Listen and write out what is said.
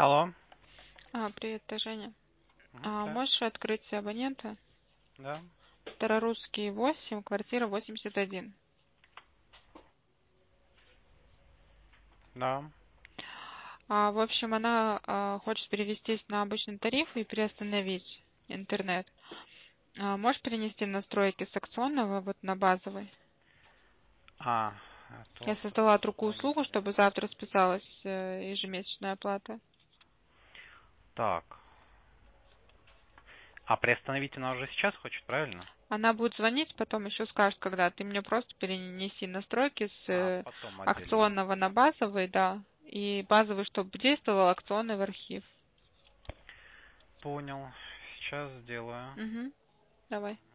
Алло. Привет, это Женя. Да, Можешь открыть абонента? да, Старорусский 8, квартира 81. да. В общем, она хочет перевестись на обычный тариф и приостановить интернет. Можешь перенести настройки с акционного вот на базовый? А, Я это создала другую услугу, установите. чтобы завтра списалась ежемесячная оплата. Так. А приостановить она уже сейчас хочет, правильно? Она будет звонить, потом еще скажет, когда ты мне просто перенеси настройки с Потом отдельно. акционного на базовый, да, и базовый, чтобы действовал, акционный в архив. Понял. Сейчас сделаю. Угу, давай.